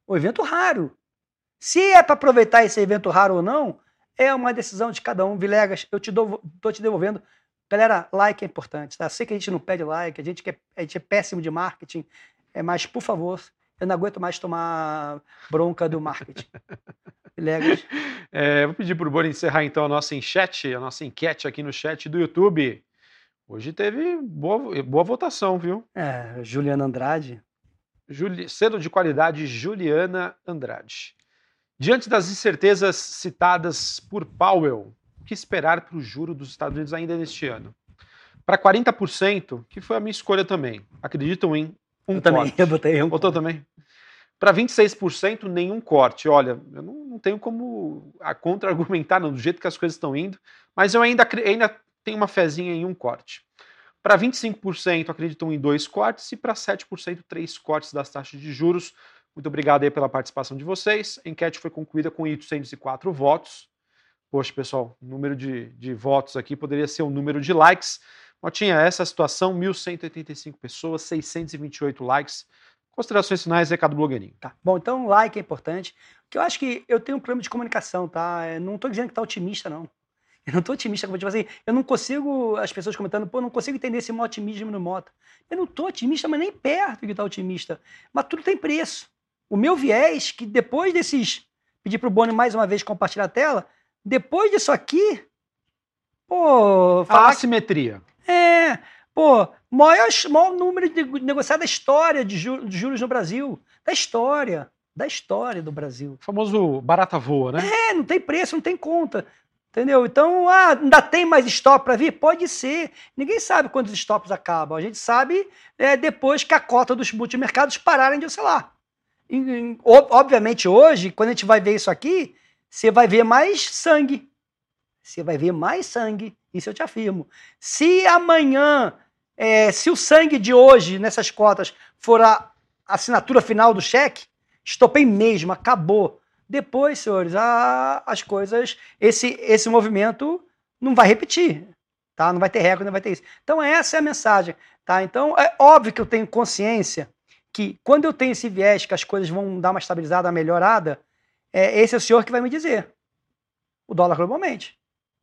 Um evento raro. Se é para aproveitar esse evento raro ou não, é uma decisão de cada um. Vilegas, eu tô te devolvendo. Galera, like é importante, tá? Sei que a gente não pede like, a gente é péssimo de marketing, mas, por favor, eu não aguento mais tomar bronca do marketing. Vilegas. Vou pedir para o Boni encerrar, então, a nossa enquete aqui no chat do YouTube. Hoje teve boa votação, viu? Juliana Andrade. Selo de qualidade, Juliana Andrade. Diante das incertezas citadas por Powell, o que esperar para o juro dos Estados Unidos ainda neste ano? Para 40%, que foi a minha escolha também, acreditam em um corte. Eu botei um. Botou também? Para 26%, nenhum corte. Olha, eu não tenho como contra-argumentar do jeito que as coisas estão indo, mas eu ainda tenho uma fezinha em um corte. Para 25%, acreditam em 2 cortes e para 7%, 3 cortes das taxas de juros. Muito obrigado aí pela participação de vocês. A enquete foi concluída com 804 votos. Poxa, pessoal, o número de votos aqui poderia ser o número de likes. Motinha, essa situação, 1.185 pessoas, 628 likes. Considerações finais, recado blogueirinho. Tá. Bom, então like é importante. Porque eu acho que eu tenho um problema de comunicação, tá? Eu não estou dizendo que tá otimista, não. Eu não estou otimista, tipo assim, eu não consigo, as pessoas comentando, não consigo entender esse otimismo no Mota. Eu não estou otimista, mas nem perto de estar otimista. Mas tudo tem preço. O meu viés, que depois pedir pro Boni mais uma vez compartilhar a tela, depois disso aqui, a assimetria. Maior número de negociado da história de juros no Brasil. Da história do Brasil. O famoso barata voa, né? Não tem preço, não tem conta. Entendeu? Então, ainda tem mais stop para vir? Pode ser. Ninguém sabe quando os stops acabam. A gente sabe depois que a cota dos multimercados pararem de oscilar. Obviamente, hoje, quando a gente vai ver isso aqui, você vai ver mais sangue. Você vai ver mais sangue. Isso eu te afirmo. Se amanhã, se o sangue de hoje, nessas cotas, for a assinatura final do cheque, estopei mesmo, acabou. Depois, senhores, as coisas, esse movimento não vai repetir, tá? Não vai ter recorde, não vai ter isso. Então, essa é a mensagem, tá? Então, é óbvio que eu tenho consciência que quando eu tenho esse viés que as coisas vão dar uma estabilizada, uma melhorada, esse é o senhor que vai me dizer. O dólar globalmente.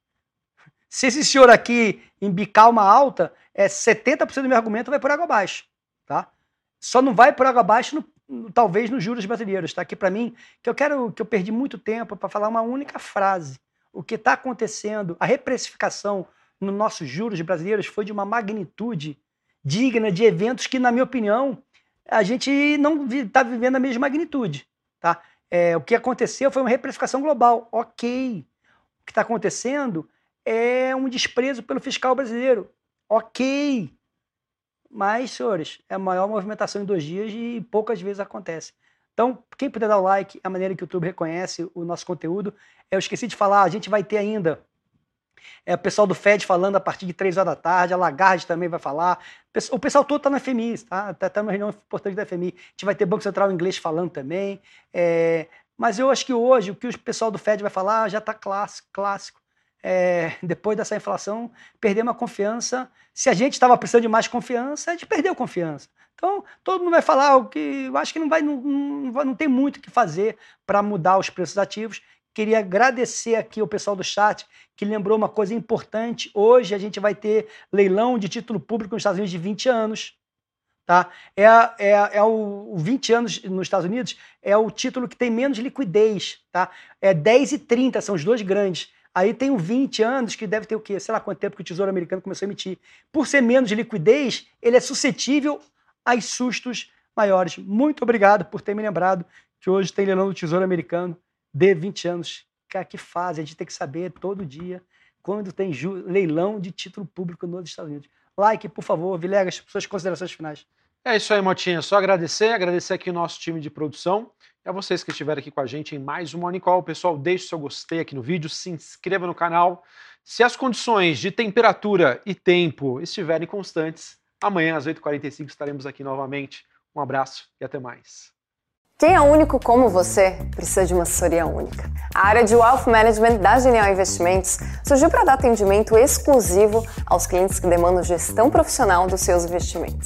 Se esse senhor aqui embicar uma alta, 70% do meu argumento vai por água abaixo, tá? Só não vai por água abaixo talvez nos juros brasileiros, tá? Que para mim, que eu perdi muito tempo para falar uma única frase. O que está acontecendo, a reprecificação nos nossos juros brasileiros foi de uma magnitude digna de eventos que, na minha opinião, a gente não está vivendo a mesma magnitude, tá? O que aconteceu foi uma reprecificação global, ok. O que está acontecendo é um desprezo pelo fiscal brasileiro, ok. Mas, senhores, é a maior movimentação em 2 dias e poucas vezes acontece. Então, quem puder dar o like, a maneira que o YouTube reconhece o nosso conteúdo. Eu esqueci de falar, a gente vai ter ainda o pessoal do Fed falando a partir de 3 horas da tarde, a Lagarde também vai falar. O pessoal todo está na FMI, tá? Está numa reunião importante da FMI. A gente vai ter Banco Central inglês falando também. Mas eu acho que hoje o que o pessoal do Fed vai falar já está clássico. Depois dessa inflação, perdemos a confiança. Se a gente estava precisando de mais confiança, a gente perdeu confiança. Então, todo mundo vai falar o que eu acho que não tem muito o que fazer para mudar os preços ativos. Queria agradecer aqui o pessoal do chat que lembrou uma coisa importante. Hoje a gente vai ter leilão de título público nos Estados Unidos de 20 anos. Tá? O 20 anos nos Estados Unidos é o título que tem menos liquidez. Tá? 10 e 30 são os dois grandes. Aí tem o 20 anos, que deve ter o quê? Sei lá quanto tempo que o Tesouro Americano começou a emitir. Por ser menos de liquidez, ele é suscetível a sustos maiores. Muito obrigado por ter me lembrado que hoje tem leilão do Tesouro Americano de 20 anos. Cara, que fase, a gente tem que saber todo dia quando tem leilão de título público nos Estados Unidos. Like, por favor, Vilegas, suas considerações finais. É isso aí, Motinha. Só agradecer aqui o nosso time de produção. E a vocês que estiveram aqui com a gente em mais um Morning Call. Pessoal, deixe seu gostei aqui no vídeo, se inscreva no canal. Se as condições de temperatura e tempo estiverem constantes, amanhã às 8h45 estaremos aqui novamente. Um abraço e até mais. Quem é único como você precisa de uma assessoria única. A área de Wealth Management da Genial Investimentos surgiu para dar atendimento exclusivo aos clientes que demandam gestão profissional dos seus investimentos.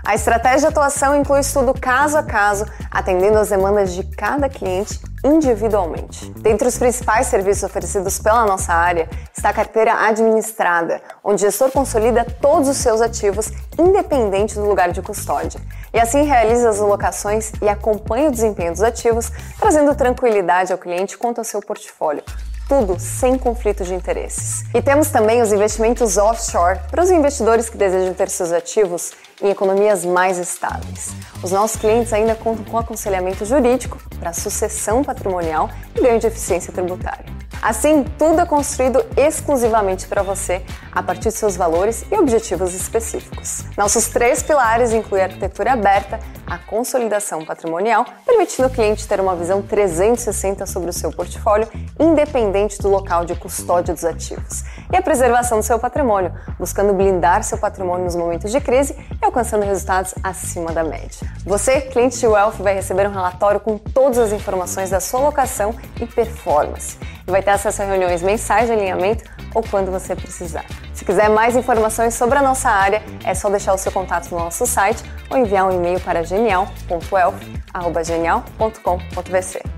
A estratégia de atuação inclui estudo caso a caso, atendendo às demandas de cada cliente individualmente. Dentre os principais serviços oferecidos pela nossa área está a carteira administrada, onde o gestor consolida todos os seus ativos, independente do lugar de custódia. E assim realiza as alocações e acompanha o desempenho dos ativos, trazendo tranquilidade ao cliente quanto ao seu portfólio. Tudo sem conflito de interesses. E temos também os investimentos offshore para os investidores que desejam ter seus ativos em economias mais estáveis. Os nossos clientes ainda contam com aconselhamento jurídico para sucessão patrimonial e ganho de eficiência tributária. Assim, tudo é construído exclusivamente para você, a partir de seus valores e objetivos específicos. Nossos 3 pilares incluem a arquitetura aberta, a consolidação patrimonial, permitindo ao cliente ter uma visão 360 sobre o seu portfólio, independente do local de custódia dos ativos, e a preservação do seu patrimônio, buscando blindar seu patrimônio nos momentos de crise e alcançando resultados acima da média. Você, cliente de Wealth, vai receber um relatório com todas as informações da sua alocação e performance. E vai ter acesso a reuniões mensais de alinhamento ou quando você precisar. Se quiser mais informações sobre a nossa área, é só deixar o seu contato no nosso site ou enviar um e-mail para genial.wealth@genial.com.br.